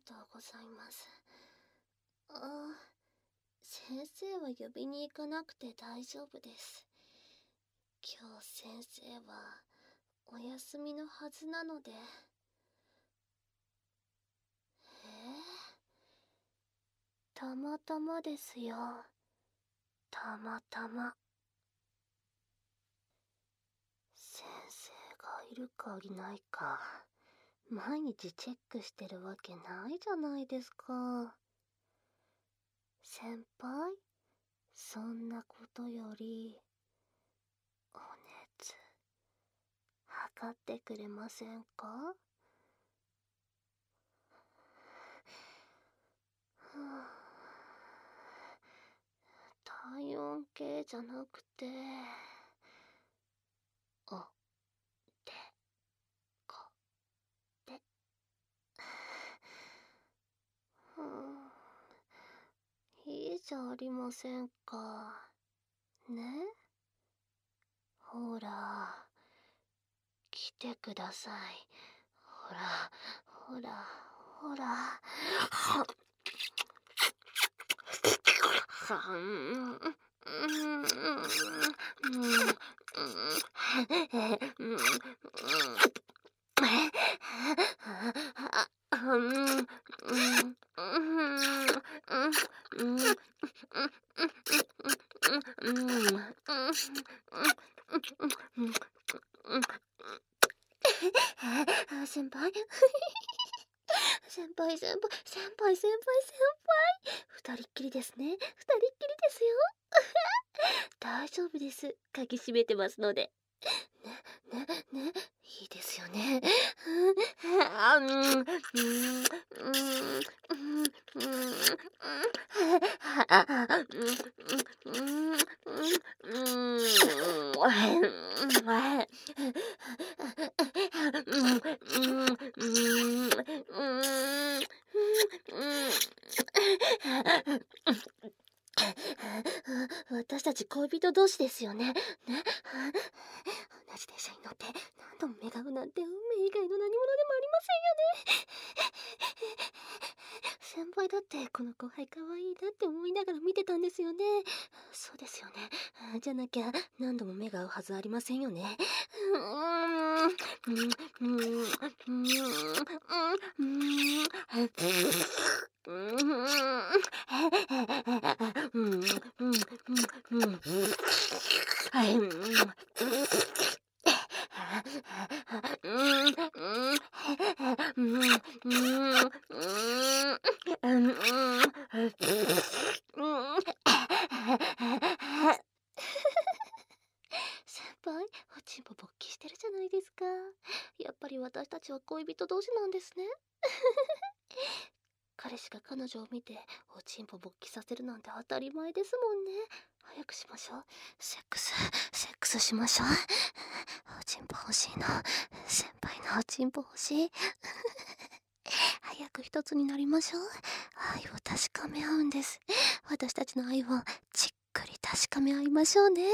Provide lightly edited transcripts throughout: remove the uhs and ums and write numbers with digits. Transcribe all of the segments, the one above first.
とうございます。先生は呼びに行かなくて大丈夫です。今日先生はお休みのはずなので。たまたまですよ。たまたま。先生がいるかいないか、毎日チェックしてるわけないじゃないですか。先輩、そんなことより、お熱、測ってくれませんか？体温計じゃなくて、お、で、こ、で。いいじゃありませんか。ね？ほら、来てください。ほら、ほら、ほら。先輩先輩、先輩、先輩、先輩、二人っきりですね。二人っきりですよ。大丈夫です。鍵閉めてますので。ね、いいですよね。私たち恋人同士ですよね。同じ電車に乗って何度も目が合うなんて運命以外の何者でもありませんよね。先輩だってこの後輩可愛いなって思いながら見てたんですよね。そうですよね。じゃなきゃ何度も目が合うはずありませんよね。先輩、おちんぽ勃起してるじゃないですか。やっぱり私たちは恋人同士なんですね。彼氏が彼女を見ておちんぽ勃起させるなんて当たり前ですもんね。早くしましょう。セックスしましょう。おちんぽ欲しいの。先輩のおちんぽ欲しい。早く一つになりましょう。愛を確かめ合うんです。私たちの愛をじっくり確かめ合いましょうね。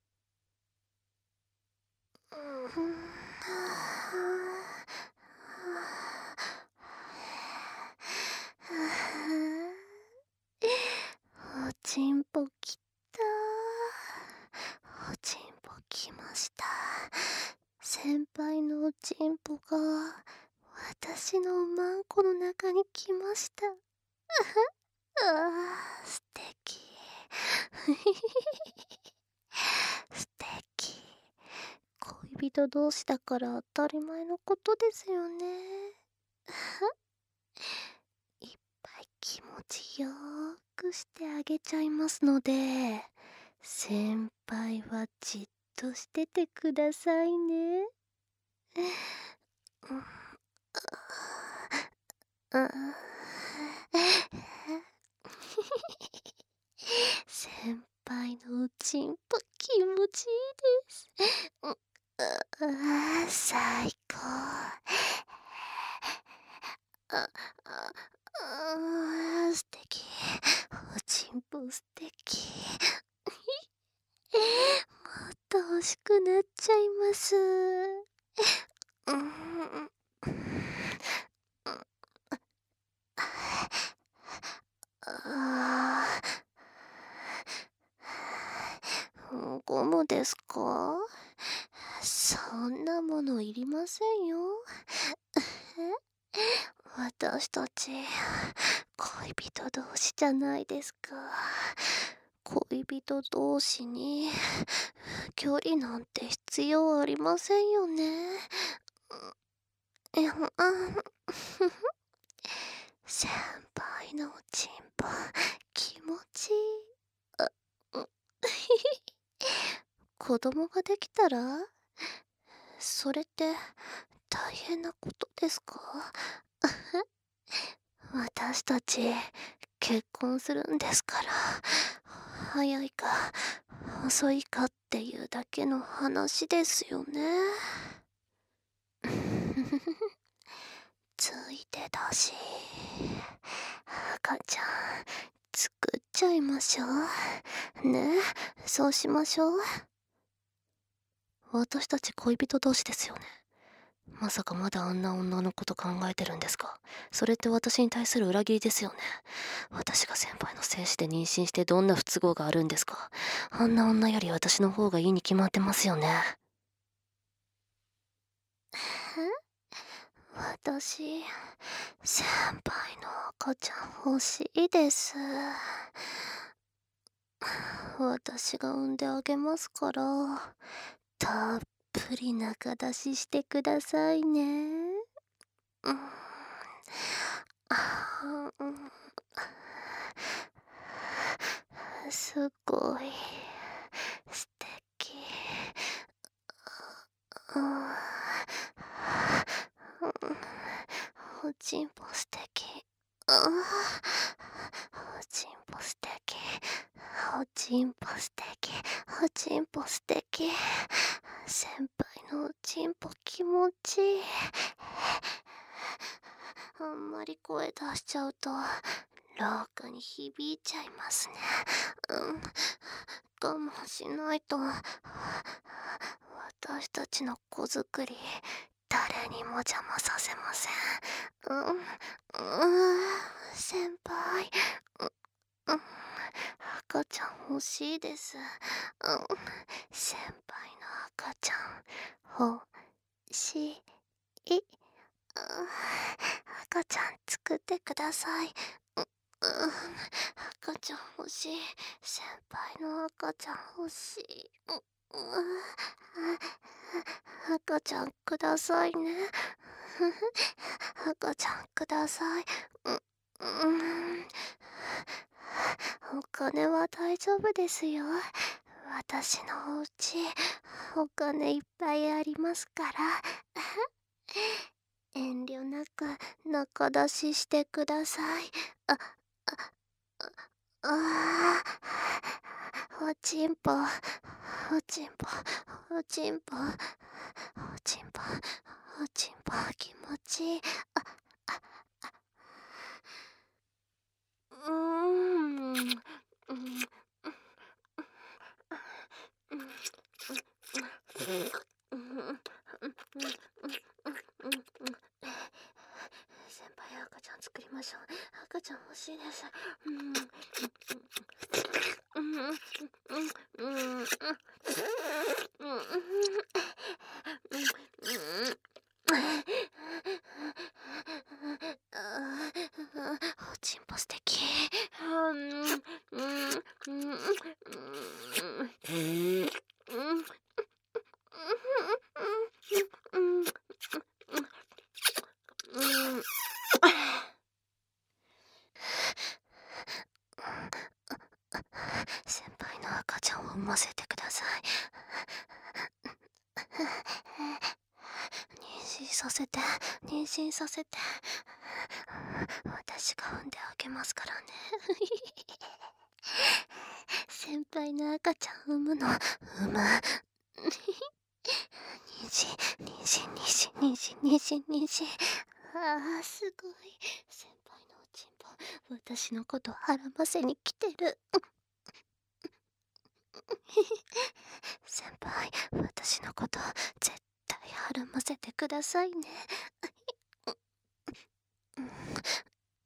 おちんぽきた。おちんぽきました。先輩のおちんぽが私のおまんこの中に来ました。素敵。素敵。恋人同士だから当たり前のことですよね。いっぱい気持ちよーくしてあげちゃいますので、先輩はじっとしててくださいね。先輩のおちんぽ気持ちいいです。最高。素敵。おちんぽ素敵。もっと欲しくなっちゃいます。 ゴムですか？そんなものいりませんよ。私たち恋人同士じゃないですか。恋人同士に距離なんて必要ありませんよね。いや、先輩のチンポ気持ちいい。うん。子供ができたらそれって大変なことですか？私たち結婚するんですから、早いか遅いかっていうだけの話ですよね。ついてたし、赤ちゃん作っちゃいましょう。ね、そうしましょう。私たち恋人同士ですよね。まさかまだあんな女のこと考えてるんですか？それって私に対する裏切りですよね。私が先輩の精子で妊娠してどんな不都合があるんですか？あんな女より私の方がいいに決まってますよね。私、先輩の赤ちゃん欲しいです。私が産んであげますから、たっぷり中出ししてくださいね。うん。うん。すごい素敵。おちんぽ素敵。おちんぽ素敵。おちんぽ素敵。おちんぽ素敵。先輩のおちんぽ気持ちいい。あんまり声出しちゃうと廊下に響いちゃいますね。我慢しないと。私たちの子作り誰にも邪魔させません。先輩、うん、赤ちゃん欲しいです。先輩の赤ちゃん欲しい。赤ちゃん作ってください。赤ちゃん欲しい。先輩の赤ちゃん欲しい。赤ちゃんくださいね。赤ちゃんください。お金は大丈夫ですよ。私のお家、お金いっぱいありますから。遠慮なく中出ししてください。あ、あ、おちんぽ、おちんぽ、おちんぽ、おちんぽ、おちんぽ、気持ちいい。うーん。先輩、赤ちゃん作りましょう。赤ちゃん欲しいです。おちんぽ素敵。先輩の赤ちゃんを産ませてください。妊娠させて、妊娠させて。私が産んであげますからね。先輩の赤ちゃん産むの、産む。妊娠、妊娠、妊娠、妊娠、妊娠、妊娠。ああ、すごい。先輩のおちんぽ、私のことはらませに来てる。先輩、私のこと絶対はらませてくださいね。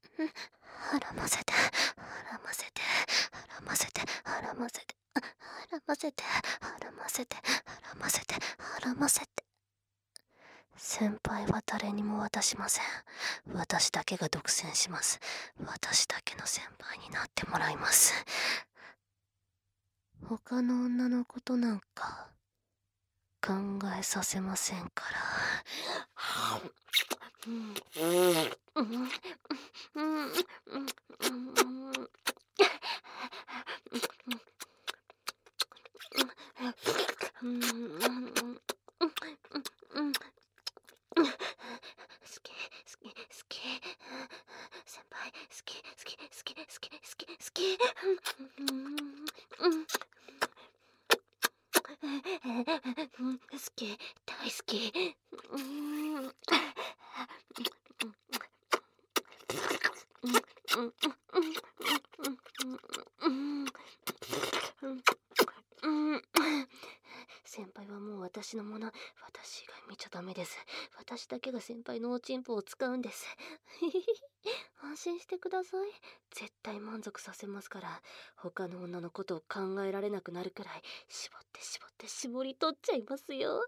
はらませて、はらませて、はらませて、はらませて、はらませて、はらませて、はらませて、はらませて。先輩は誰にも渡しません。私だけが独占します。私だけの先輩になってもらいます。他の女のことなんか考えさせませんから。好き先輩好き好き大好き先輩はもう私のもの。私以外見ちゃダメです。私だけが先輩のおちんぽを使うんです。安心してください。絶対満足させますから。他の女のことを考えられなくなるくらい絞って絞り取っちゃいますよ。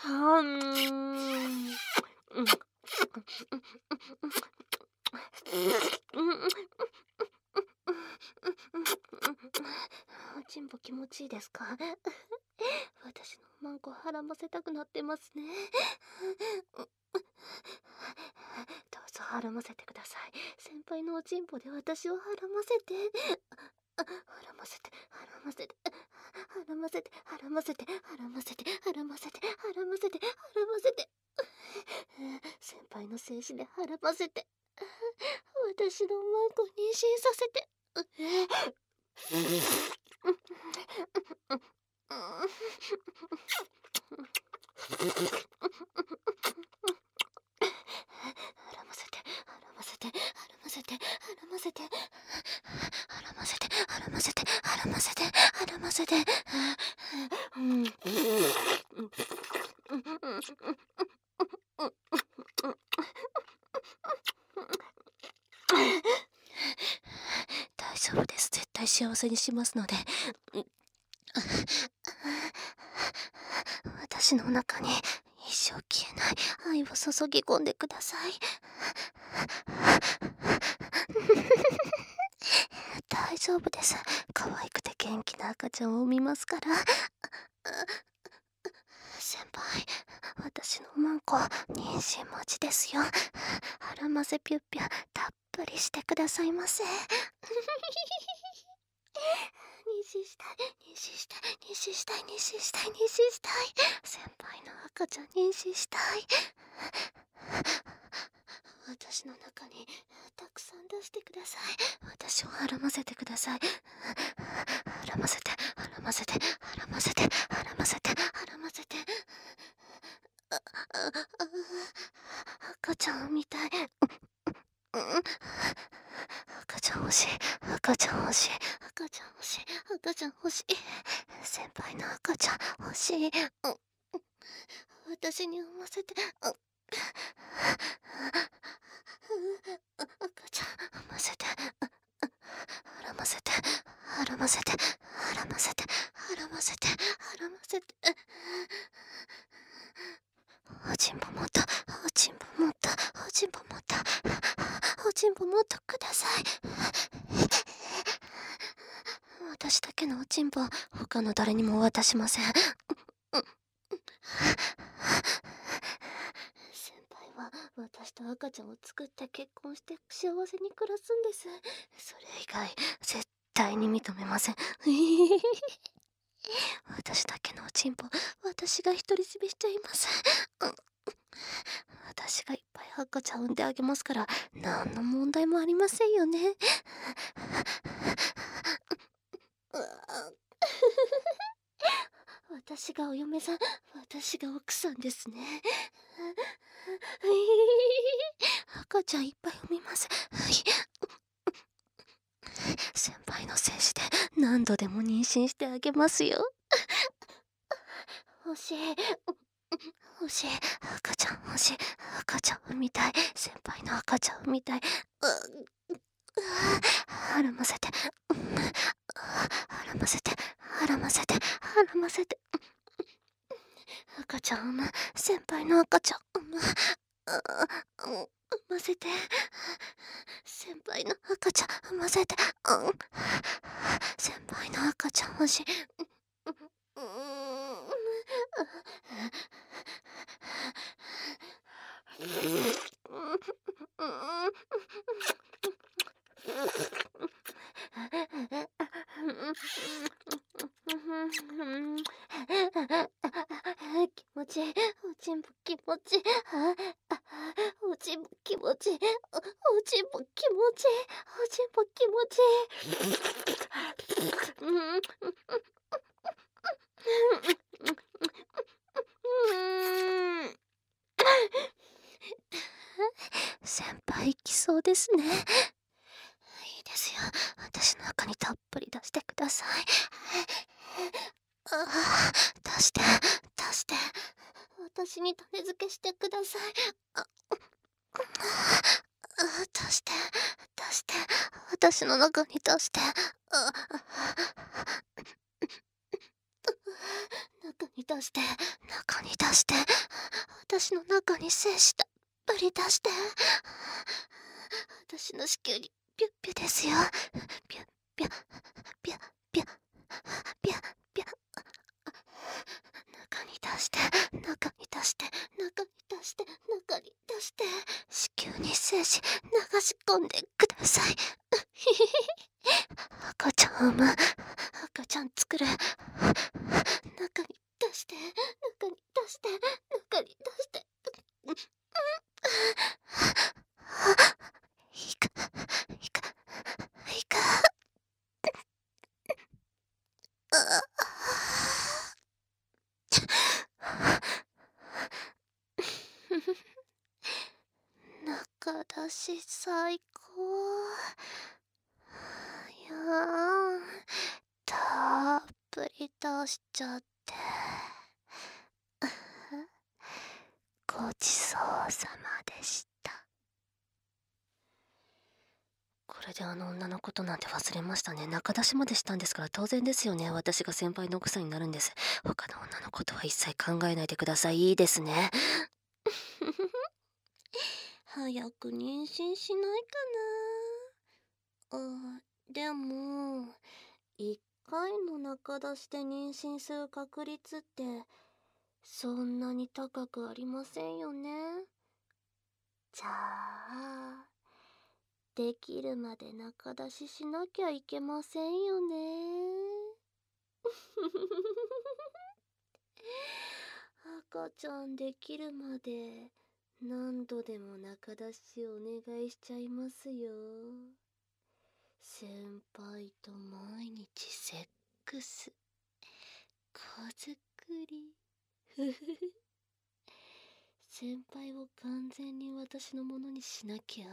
おちんぽ気持ちいいですか？私のマンコはらませたくなってますね。どうぞはらませてください。先輩のおちんぽで私をはらませて。はらませて、はらませて、はらませて、はらませて、はらませて、はらませて、はらませて、はらませて。先輩の精子ではらませて。私のマンコ妊娠させて。はらませて、はらませて、はらませて、はらませて、はらませて、はらませて、はらませて、はらませて。大丈夫です。絶対幸せにしますので。私の中に一生消えない愛を注ぎ込んでください。大丈夫です。可愛くて元気な赤ちゃんを産みますから。先輩、私のマンコ妊娠待ちですよ。はらませぴゅっぴゅたっぷりしてくださいませ。妊娠したい、妊娠したい、妊娠したい、妊娠したい、妊娠したい。先輩の赤ちゃん妊娠したい。私の中にたくさん出してください。私をはらませてください。はらませて、はらませて、はらませて、はらませて、はらませて。赤ちゃんみたい。赤ちゃん欲しい、赤ちゃん欲しい、赤ちゃん欲しい、赤ちゃん欲しい。先輩の赤ちゃん欲しい。私に産ませて。赤ちゃん産ませて。はらませて、はらませて、はらませて、はらませて、はらませて。おちんぽもっと、おちんぽもっと、おちんぽもっと、おちんぽもっとください。私だけのおちんぽ、他の誰にも渡しません。先輩は私と赤ちゃんを作って結婚して幸せに暮らすんです。それ以外絶対に認めません。私だけのおちんぽ、私が独り占めしちゃいます。私がいっぱい赤ちゃん産んであげますから、何の問題もありませんよね。私がお嫁さん、私が奥さんですね。赤ちゃんいっぱい産みます。先輩の精子で何度でも妊娠してあげますよ。欲しい。欲しい。赤ちゃん欲しい。赤ちゃん産みたい。先輩の赤ちゃん産みたい。はらませて。はらませて。はらませてはらませて。赤ちゃん産む、先輩の赤ちゃん産む。産ませて、先輩の赤ちゃん産ませて。先輩の赤ちゃん欲しい。気持ちいい。おちんぽ気持ちいい。おちんぽ気持ちいい。おちんぽ気持ちいい。おちんぽ気持ちいい。先輩来そうですね。いいですよ。私の中にたっぷり出してください。出して、出して。私に種付けしてください。出して、出して。私の中に出して。中に出して、中に出して。私の中に精子たっぷり出して。私の子宮にピュッピュですよ。ピュッピュッピュッピュッピュッピュッ。中に出して、中に出して、中に出して、中に出して。子宮に精子流し込んでください。赤ちゃん産む、赤ちゃん作る。中に出して、中に出して、中に出して。いく、いく、いく。中出し最高。いやー、たっぷり出しちゃって。ごちそうさまでした。これで女のことなんて忘れましたね。中出しまでしたんですから当然ですよね。私が先輩の奥さんになるんです。他の女のことは一切考えないでください。いいですね。早く妊娠しないかな。でも、一回の中出しで妊娠する確率ってそんなに高くありませんよね。じゃあ、できるまで中出ししなきゃいけませんよね。赤ちゃんできるまで何度でも中出しお願いしちゃいますよ。先輩と毎日セックス、子作り。ふふふ。先輩を完全に私のものにしなきゃ。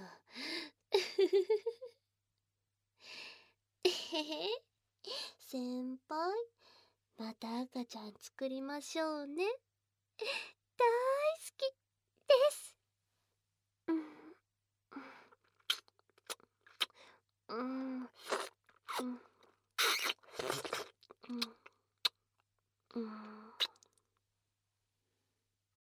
えへへ。先輩、また赤ちゃん作りましょうね。大好きです。うんうんうんうん。